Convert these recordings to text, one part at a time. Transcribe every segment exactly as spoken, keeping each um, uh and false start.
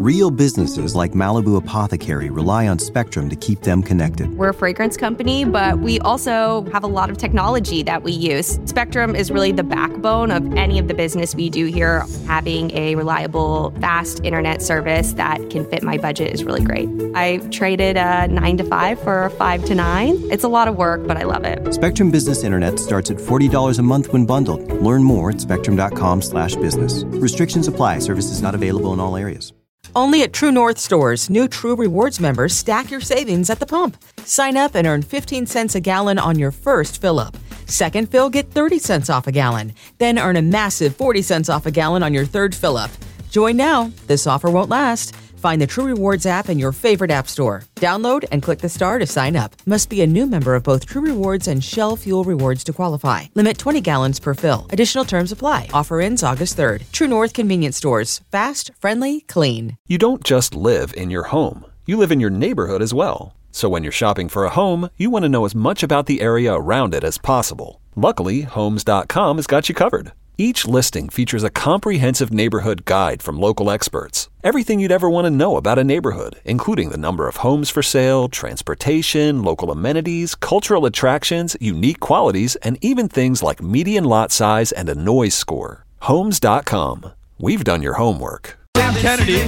Real businesses like Malibu Apothecary rely on Spectrum to keep them connected. We're a fragrance company, but we also have a lot of technology that we use. Spectrum is really the backbone of any of the business we do here. Having a reliable, fast internet service that can fit my budget is really great. I traded a nine to five for a five to nine. It's a lot of work, but I love it. Spectrum Business Internet starts at forty dollars a month when bundled. Learn more at spectrum.com slash business. Restrictions apply. Services not available in all areas. Only at True North stores, new True Rewards members stack your savings at the pump. Sign up and earn fifteen cents a gallon on your first fill-up. Second fill, get thirty cents off a gallon. Then earn a massive forty cents off a gallon on your third fill-up. Join now. This offer won't last. Find the True Rewards app in your favorite app store. Download and click the star to sign up. Must be a new member of both True Rewards and Shell Fuel Rewards to qualify. Limit twenty gallons per fill. Additional terms apply. Offer ends August third. True North Convenience Stores. Fast, friendly, clean. You don't just live in your home. You live in your neighborhood as well. So when you're shopping for a home, you want to know as much about the area around it as possible. Luckily, Homes dot com has got you covered. Each listing features a comprehensive neighborhood guide from local experts. Everything you'd ever want to know about a neighborhood, including the number of homes for sale, transportation, local amenities, cultural attractions, unique qualities, and even things like median lot size and a noise score. Homes dot com. We've done your homework. Sam Kennedy,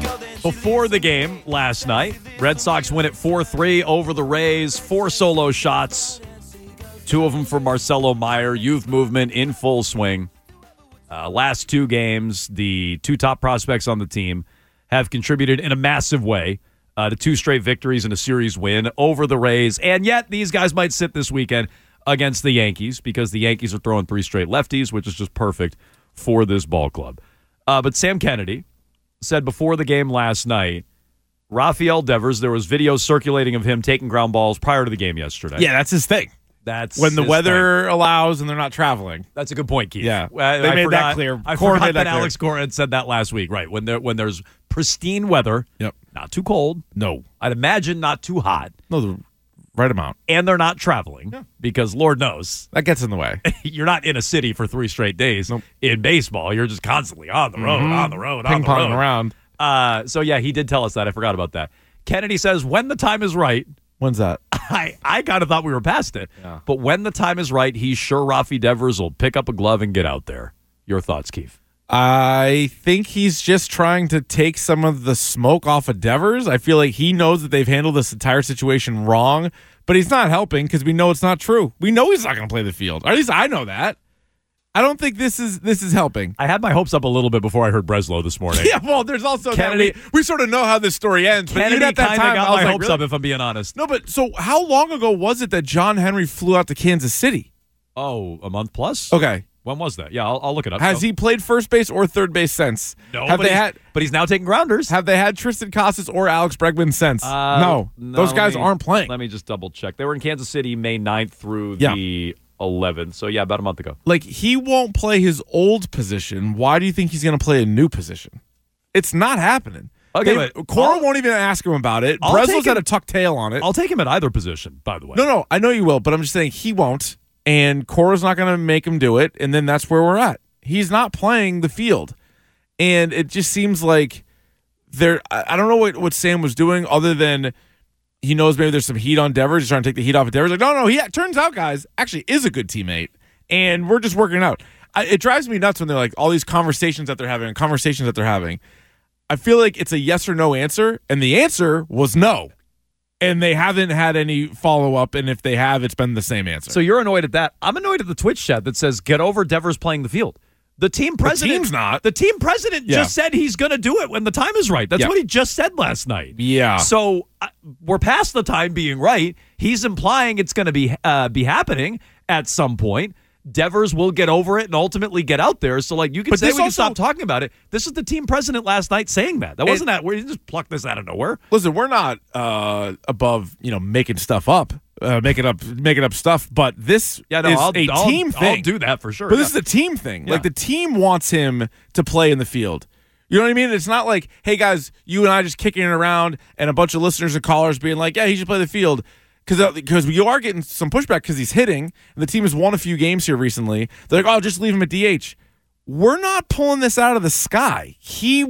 before the game last night, Red Sox win at four three over the Rays. Four solo shots, two of them for Marcelo Meyer. Youth movement in full swing. Uh, last two games, the two top prospects on the team have contributed in a massive way uh, to two straight victories and a series win over the Rays. And yet, these guys might sit this weekend against the Yankees because the Yankees are throwing three straight lefties, which is just perfect for this ball club. Uh, but Sam Kennedy said before the game last night, Rafael Devers, there was video circulating of him taking ground balls prior to the game yesterday. Yeah, that's his thing. That's when the his weather thing. allows and they're not traveling. That's a good point, Keith. Yeah, I, they I made forgot, that clear. I Cora forgot made that, that clear. Alex Cora had said that last week. Right, when there when there's pristine weather, yep, not too cold. No, I'd imagine not too hot. No, the right amount. And they're not traveling yeah. because Lord knows that gets in the way. You're not in a city for three straight days nope. in baseball. You're just constantly on the road, mm-hmm. on the road, Ping on the road, pong around. Uh, so yeah, he did tell us that. I forgot about that. Kennedy says when the time is right. When's that? I, I kind of thought we were past it. Yeah. But when the time is right, he's sure Rafi Devers will pick up a glove and get out there. Your thoughts, Keith? I think he's just trying to take some of the smoke off of Devers. I feel like he knows that they've handled this entire situation wrong, but he's not helping because we know it's not true. We know he's not going to play the field. Or at least I know that. I don't think this is this is helping. I had my hopes up a little bit before I heard Breslow this morning. Yeah, well, there's also Kennedy. That we, we sort of know how this story ends. But Kennedy at that time, got I was my like, hopes really? up, if I'm being honest. No, but so how long ago was it that John Henry flew out to Kansas City? Oh, a month plus? Okay. When was that? Yeah, I'll, I'll look it up. Has so. he played first base or third base since? No, have but, they he's, had, but he's now taking grounders. Have they had Tristan Casas or Alex Bregman since? Uh, no. no. Those guys me, aren't playing. Let me just double check. They were in Kansas City May ninth through yeah. the eleventh. So, yeah, about a month ago. Like, he won't play his old position. Why do you think he's going to play a new position? It's not happening. Okay, they, but Cora I'll, won't even ask him about it. I'll Breslow's him, had a tuck tail on it. I'll take him at either position, by the way. No, no, I know you will, but I'm just saying he won't. And Cora's not going to make him do it. And then that's where we're at. He's not playing the field. And it just seems like there. I don't know what, what Sam was doing other than he knows maybe there's some heat on Devers. He's trying to take the heat off of Devers. Like, no, no, he turns out, guys, actually is a good teammate. And we're just working it out. I, it drives me nuts when they're like all these conversations that they're having, conversations that they're having. I feel like it's a yes or no answer. And the answer was no. And they haven't had any follow-up, and if they have, it's been the same answer. So you're annoyed at that. I'm annoyed at the Twitch chat that says, get over Devers playing the field. The team president, the team's not. The team president yeah. just said he's going to do it when the time is right. That's yeah. what he just said last night. Yeah. So uh, we're past the time being right. He's implying it's going to be uh, be happening at some point. Devers will get over it and ultimately get out there. So, like, you can but say we also, can stop talking about it. This is the team president last night saying that. That wasn't it, that. We just plucked this out of nowhere. Listen, we're not uh, above, you know, making stuff up, uh, making up, making up stuff. But this yeah, no, is I'll, a I'll, team thing. I'll do that for sure. But yeah. this is a team thing. Yeah. Like, the team wants him to play in the field. You know what I mean? It's not like, hey, guys, you and I just kicking it around and a bunch of listeners and callers being like, yeah, he should play the field. Because because we are getting some pushback because he's hitting, and the team has won a few games here recently. They're like, oh, just leave him at D H. We're not pulling this out of the sky. He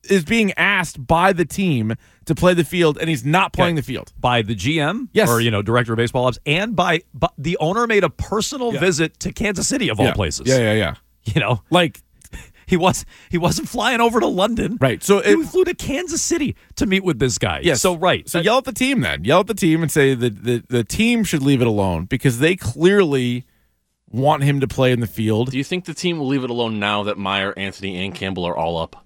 is being asked by the team to play the field, and he's not playing Okay. the field. By the G M, Yes. or you know, director of baseball ops, and by, by the owner made a personal Yeah. visit to Kansas City of all yeah. places. Yeah, yeah, yeah. You know, Like, he was he wasn't flying over to London. right. So He it, flew to Kansas City to meet with this guy. yes. So right. So That- yell at the team then. Yell at the team and say that the, the team should leave it alone because they clearly want him to play in the field. Do you think the team will leave it alone now that Meyer, Anthony, and Campbell are all up?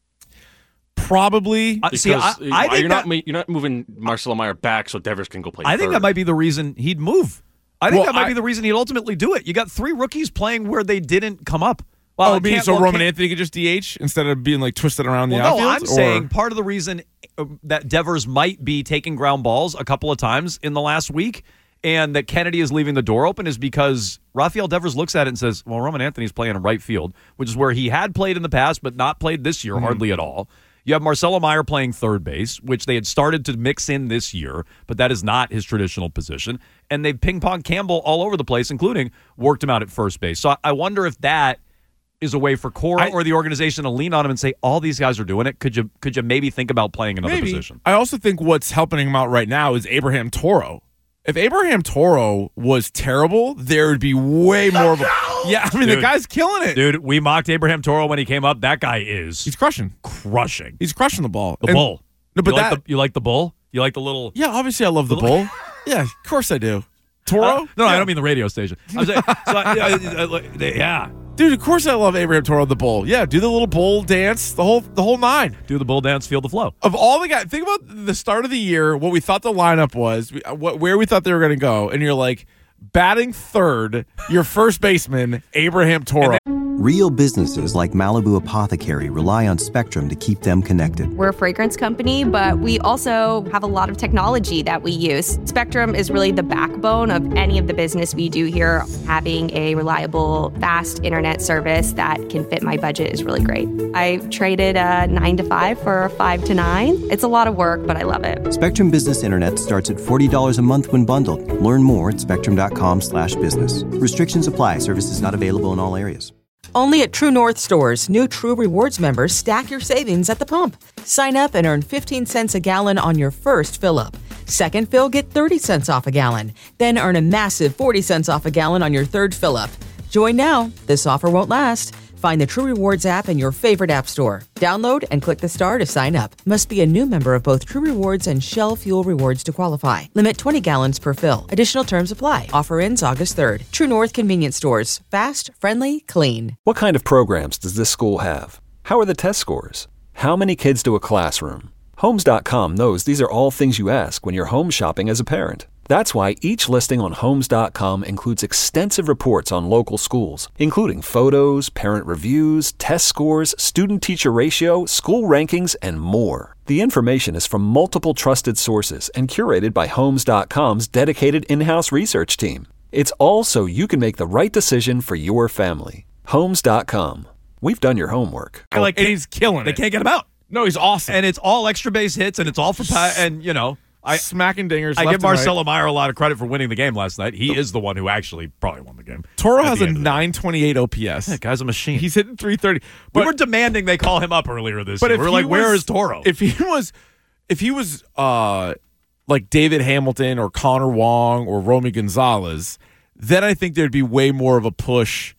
Probably. Uh, see, I, Because I think you're that, not ma- you're not moving Marcelo Meyer back so Devers can go play. I think third. that might be the reason he'd move. I think Well, that might I- be the reason he'd ultimately do it. You got three rookies playing where they didn't come up. Well, Oh, I mean, can't- so well, Roman can't- Anthony could just D H instead of being like twisted around the Well, outfield? no, I'm or- saying part of the reason uh, that Devers might be taking ground balls a couple of times in the last week and that Kennedy is leaving the door open is because Rafael Devers looks at it and says, well, Roman Anthony's playing in right field, which is where he had played in the past but not played this year Mm-hmm. hardly at all. You have Marcelo Meyer playing third base, which they had started to mix in this year, but that is not his traditional position. And they've ping-ponged Campbell all over the place, including worked him out at first base. So I- I wonder if that is a way for Cora I- or the organization to lean on him and say, all these guys are doing it. Could you could you maybe think about playing another Maybe. position? I also think what's helping him out right now is Abraham Toro. If Abraham Toro was terrible, there would be way more of a. Yeah, I mean, the Dude. guy's killing it. Dude, we mocked Abraham Toro when he came up. That guy is He's crushing. crushing. He's crushing the ball. The And- bull. No, but you, that. like the, you like the bull? You like the little... yeah, obviously I love the bull. Yeah, of course I do. Toro? Uh, no, Yeah. I don't mean the radio station. I'm saying, so, I- uh, uh, yeah. Dude, of course I love Abraham Toro the bull. Yeah, do the little bull dance, the whole the whole nine. Do the bull dance, feel the flow. Of all the guys, think about the start of the year, what we thought the lineup was, we- what where we thought they were going to go, and you're like, batting third, your first baseman, Abraham Toro. Real businesses like Malibu Apothecary rely on Spectrum to keep them connected. We're a fragrance company, but we also have a lot of technology that we use. Spectrum is really the backbone of any of the business we do here. Having a reliable, fast internet service that can fit my budget is really great. I traded a nine to five for a five to nine. It's a lot of work, but I love it. Spectrum Business Internet starts at forty dollars a month when bundled. Learn more at spectrum.com slash business. Restrictions apply. Services not available in all areas. Only at True North stores, new True Rewards members stack your savings at the pump. Sign up and earn fifteen cents a gallon on your first fill up. Second fill, get thirty cents off a gallon. Then earn a massive forty cents off a gallon on your third fill up. Join now. This offer won't last. Find the True Rewards app in your favorite app store. Download and click the star to sign up. Must be a new member of both True Rewards and Shell Fuel Rewards to qualify. Limit twenty gallons per fill. Additional terms apply. Offer ends August third. True North Convenience Stores. Fast, friendly, clean. What kind of programs does this school have? How are the test scores? How many kids do a classroom? Homes dot com knows these are all things you ask when you're home shopping as a parent. That's why each listing on Homes dot com includes extensive reports on local schools, including photos, parent reviews, test scores, student-teacher ratio, school rankings, and more. The information is from multiple trusted sources and curated by Homes dot com's dedicated in-house research team. It's all so you can make the right decision for your family. Homes dot com. We've done your homework. Like, and he's killing They it. can't get him out. No, he's awesome. And it's all extra base hits, and it's all for pa- and you know, I smacking dingers. I left give and right. Marcelo Meyer a lot of credit for winning the game last night. He is the one who actually probably won the game. Toro At has the a end of the day. nine twenty-eight O P S. That guy's a machine. He's hitting three thirty. we But were demanding they call him up earlier this But year. if We were he like, where was- is Toro? If he was, if he was, uh, like David Hamilton or Connor Wong or Romy Gonzalez, then I think there'd be way more of a push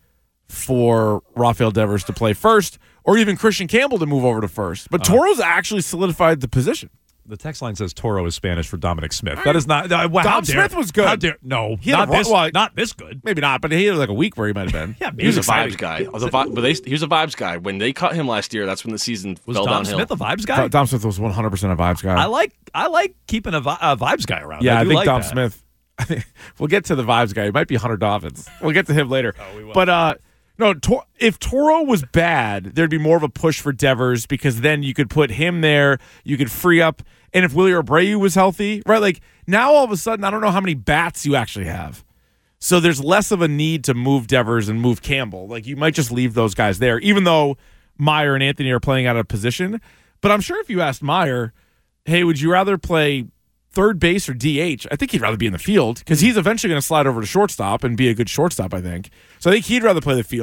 for Rafael Devers to play first, or even Christian Campbell to move over to first. But Uh-huh. Toro's actually solidified the position. The text line says Toro is Spanish for Dominic Smith. That is not. Uh, well, Dom how dare- Smith was good. How dare, no, He had not a ro- this. well, not this good. Maybe not, but he had like a week where he might have been. Yeah, He was a exciting. vibes guy. The vi- but they, he was a vibes guy. When they cut him last year, that's when the season Was fell Dom downhill. Smith a vibes guy? Dom Smith was one hundred percent a vibes guy. I like. I like keeping a, vi- a vibes guy around. Yeah, I, do think like Dom that. Smith. I think we'll get to the vibes guy. It might be Hunter Dobbins. We'll get to him later. Oh, we will. But uh, no, Tor- if Toro was bad, there'd be more of a push for Devers because then you could put him there. You could free up, and if Willie Abreu was healthy, right? Like now, all of a sudden, I don't know how many bats you actually have. So there's less of a need to move Devers and move Campbell. Like you might just leave those guys there, even though Meyer and Anthony are playing out of position. But I'm sure if you asked Meyer, hey, would you rather play third base or D H? I think he'd rather be in the field because he's eventually going to slide over to shortstop and be a good shortstop, I think. So I think he'd rather play the field.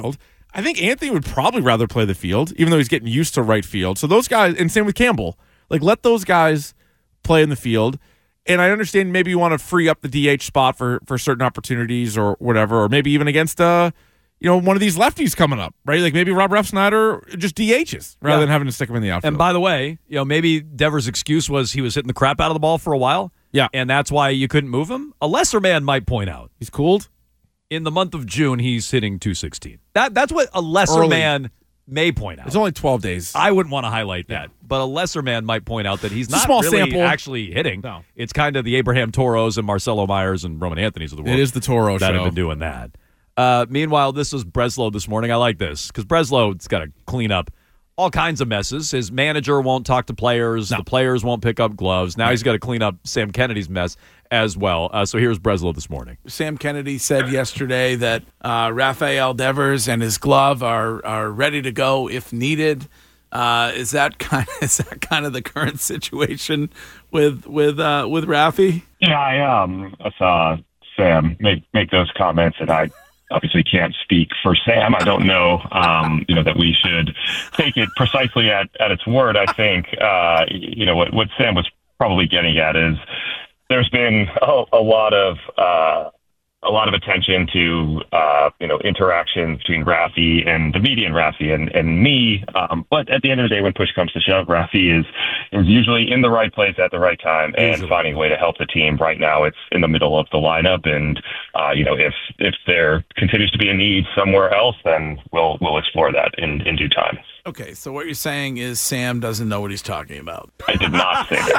I think Anthony would probably rather play the field, even though he's getting used to right field. So those guys, and same with Campbell, like let those guys play in the field. And I understand maybe you want to free up the D H spot for, for certain opportunities or whatever, or maybe even against uh, you know, one of these lefties coming up, right? Like maybe Rob Refsnyder just D Hs rather yeah. than having to stick him in the outfield. And by the way, you know, maybe Devers' excuse was he was hitting the crap out of the ball for a while. Yeah. And that's why you couldn't move him. A lesser man might point out. He's cooled. In the month of June, he's hitting two sixteen. That That's what a lesser Early. man may point out. It's only twelve days. I wouldn't want to highlight that. Yeah. But a lesser man might point out that he's it's not a small really sample. actually hitting. No. It's kind of the Abraham Toros and Marcelo Myers and Roman Anthony's of the world. It is the Toro that show. have been doing that. Uh, meanwhile, this is Breslow this morning. I like this because Breslow's got to clean up all kinds of messes. His manager won't talk to players. No. The players won't pick up gloves. Now right. he's got to clean up Sam Kennedy's mess as well. Uh, so here's Breslow this morning. Sam Kennedy said yesterday that uh, Rafael Devers and his glove are are ready to go if needed. Uh, is that kind of, is that kind of the current situation with with uh, with Rafi? Yeah, I um I saw Sam make make those comments, and I obviously can't speak for Sam. I don't know, um, you know, that we should take it precisely at, at its word. I think, uh, you know, what, what Sam was probably getting at is there's been a, a lot of uh, a lot of attention to, uh, you know, interactions between Rafi and the media and Rafi and, and me. Um, but at the end of the day, when push comes to shove, Rafi is, is usually in the right place at the right time and Easily. finding a way to help the team. Right now, it's in the middle of the lineup. And, uh, you know, if, if there continues to be a need somewhere else, then we'll, we'll explore that in, in due time. Okay, so what you're saying is Sam doesn't know what he's talking about. I did not say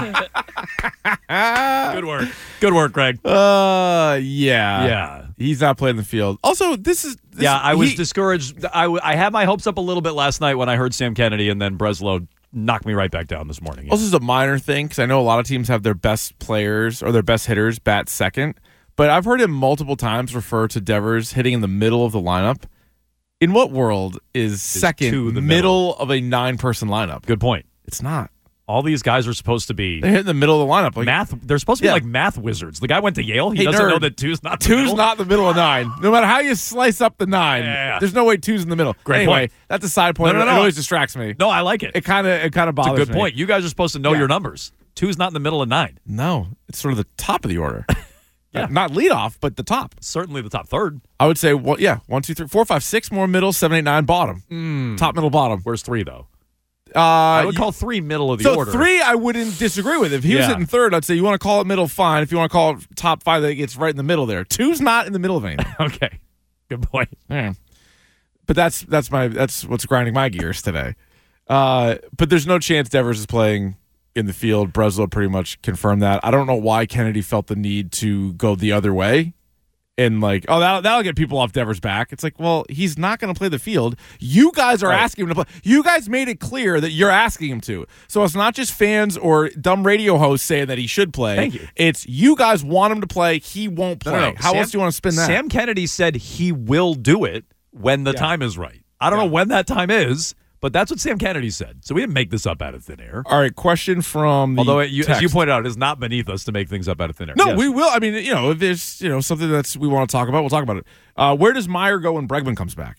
that. Good work. Good work, Greg. Uh, yeah. Yeah. He's not playing the field. Also, this is... This, yeah, I was he, discouraged. I, w- I had my hopes up a little bit last night when I heard Sam Kennedy, and then Breslow knocked me right back down this morning. Yeah. Also, this is a minor thing, because I know a lot of teams have their best players or their best hitters bat second, but I've heard him multiple times refer to Devers hitting in the middle of the lineup. In what world is, is second the middle. middle of a nine-person lineup? Good point. It's not. All these guys are supposed to be... They hit in the middle of the lineup. Like, math. They're supposed to be yeah. like math wizards. The guy went to Yale. He hey, doesn't nerd. know that two's not the two's middle. not the middle of nine. No matter how you slice up the nine, yeah, yeah. there's no way two's in the middle. Great anyway, point. That's a side point. No, no, no. It always distracts me. No, I like it. It kind of it kind of bothers me. It's a good me. point. You guys are supposed to know yeah. your numbers. Two's not in the middle of nine. No, it's sort of the top of the order. Yeah. Not lead off, but the top. Certainly the top third. I would say, well, yeah, one, two, three, four, five, six more middle, seven, eight, nine bottom. Mm. Top, middle, bottom. Where's three, though? Uh, I would call three middle of the so order. So three, I wouldn't disagree with. If he yeah. was hitting third, I'd say you want to call it middle, fine. If you want to call it top five, that gets right in the middle there. Two's not in the middle of anything. Okay, good point. Yeah. But that's that's my that's what's grinding my gears today. Uh, but there's no chance Devers is playing in the field. Breslow pretty much confirmed that. I don't know why Kennedy felt the need to go the other way. And like, oh, that'll, that'll get people off Devers' back. It's like, well, he's not going to play the field. You guys are right. asking him to play. You guys made it clear that you're asking him to. So it's not just fans or dumb radio hosts saying that he should play. Thank you. It's you guys want him to play. He won't play. No, no, no. How Sam, else do you want to spin that? Sam Kennedy said he will do it when the yeah. time is right. I don't yeah. know when that time is, but that's what Sam Kennedy said. So we didn't make this up out of thin air. All right, question from the Although, it, you, text. as you pointed out, it is not beneath us to make things up out of thin air. No, yes. we will. I mean, you know, if there's you know something that's we want to talk about, we'll talk about it. Uh, where does Meyer go when Bregman comes back?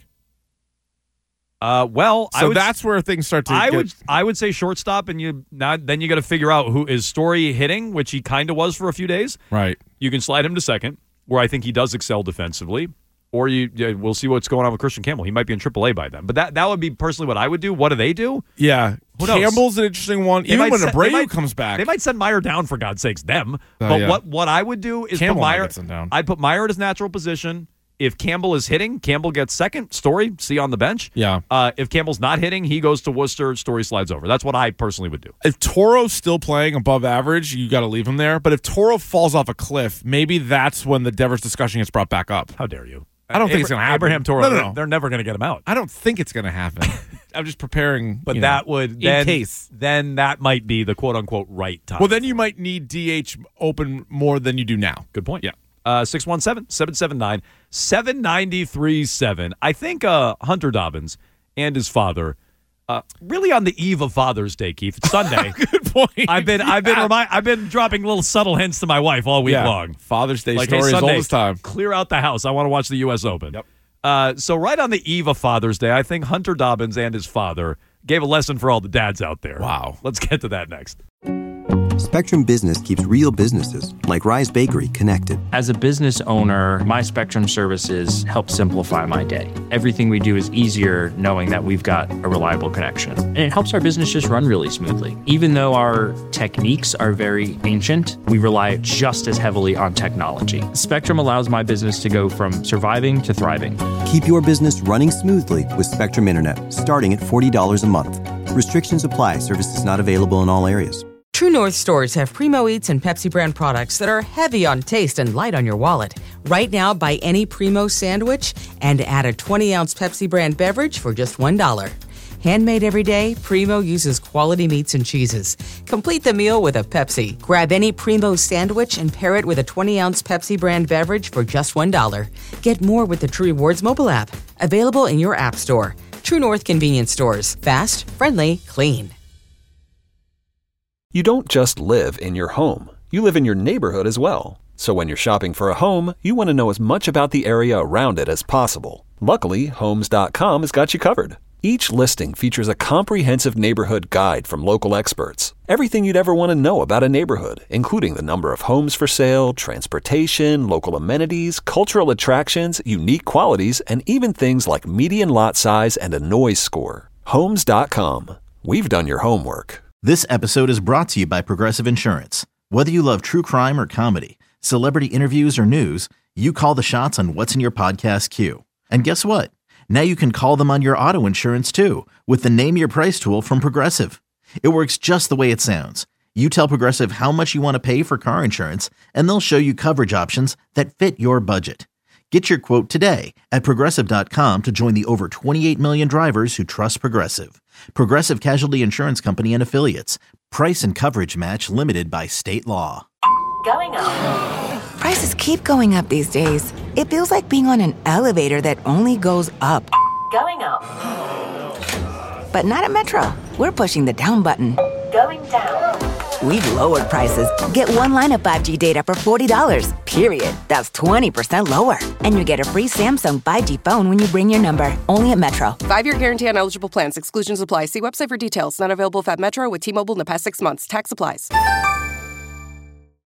Uh, well, so I would, that's where things start to. I get, would, I would say shortstop, and you now then you got to figure out who is Story hitting, which he kind of was for a few days. Right. You can slide him to second, where I think he does excel defensively. Or you, yeah, we'll see what's going on with Christian Campbell. He might be in triple A by then. But that, that would be personally what I would do. What do they do? Yeah. Who knows? Campbell's an interesting one. They Even when set, Abreu might, comes back. They might send Meyer down, for God's sakes, them. Uh, but yeah. what, what I would do is Campbell put Meyer down. I'd put Meyer at his natural position. If Campbell is hitting, Campbell gets second. Story, see on the bench. Yeah. Uh, if Campbell's not hitting, he goes to Worcester. Story slides over. That's what I personally would do. If Toro's still playing above average, you got to leave him there. But if Toro falls off a cliff, maybe that's when the Devers discussion gets brought back up. How dare you? I don't think Abra- it's going to happen. Abraham Toro, no, no, no. They're, they're never going to get him out. I don't think it's going to happen. I'm just preparing. But you that know, would then, in case. Then that might be the quote unquote right time. Well, then you might need D H open more than you do now. Good point. Yeah. Uh, six one seven, seven seven nine, seven nine three seven. I think uh, Hunter Dobbins and his father, uh, really on the eve of Father's Day, Keith. It's Sunday. Good point. I've been, yeah. I've been, remi- I've been dropping little subtle hints to my wife all week yeah. long. Father's Day like, story hey, is all Sunday, this time. Clear out the house. I want to watch the U S Open. Yep. Uh, so right on the eve of Father's Day, I think Hunter Dobbins and his father gave a lesson for all the dads out there. Wow. Let's get to that next. Spectrum Business keeps real businesses, like Rise Bakery, connected. As a business owner, my Spectrum services help simplify my day. Everything we do is easier knowing that we've got a reliable connection. And it helps our business just run really smoothly. Even though our techniques are very ancient, we rely just as heavily on technology. Spectrum allows my business to go from surviving to thriving. Keep your business running smoothly with Spectrum Internet, starting at forty dollars a month. Restrictions apply. Services not available in all areas. True North stores have Primo Eats and Pepsi brand products that are heavy on taste and light on your wallet. Right now, buy any Primo sandwich and add a twenty ounce Pepsi brand beverage for just one dollar. Handmade every day, Primo uses quality meats and cheeses. Complete the meal with a Pepsi. Grab any Primo sandwich and pair it with a twenty ounce Pepsi brand beverage for just one dollar. Get more with the True Rewards mobile app. Available in your app store. True North convenience stores. Fast, friendly, clean. You don't just live in your home. You live in your neighborhood as well. So when you're shopping for a home, you want to know as much about the area around it as possible. Luckily, Homes dot com has got you covered. Each listing features a comprehensive neighborhood guide from local experts. Everything you'd ever want to know about a neighborhood, including the number of homes for sale, transportation, local amenities, cultural attractions, unique qualities, and even things like median lot size and a noise score. Homes dot com. We've done your homework. This episode is brought to you by Progressive Insurance. Whether you love true crime or comedy, celebrity interviews or news, you call the shots on what's in your podcast queue. And guess what? Now you can call them on your auto insurance too with the Name Your Price tool from Progressive. It works just the way it sounds. You tell Progressive how much you want to pay for car insurance, and they'll show you coverage options that fit your budget. Get your quote today at Progressive dot com to join the over twenty-eight million drivers who trust Progressive. Progressive Casualty Insurance Company and Affiliates. Price and coverage match limited by state law. Going up. Prices keep going up these days. It feels like being on an elevator that only goes up. Going up. But not at Metro. We're pushing the down button. Going down. We've lowered prices. Get one line of five G data for forty dollars, period. That's twenty percent lower. And you get a free Samsung five G phone when you bring your number. Only at Metro. Five-year guarantee on eligible plans. Exclusions apply. See website for details. Not available if at Metro with T-Mobile in the past six months. Tax applies.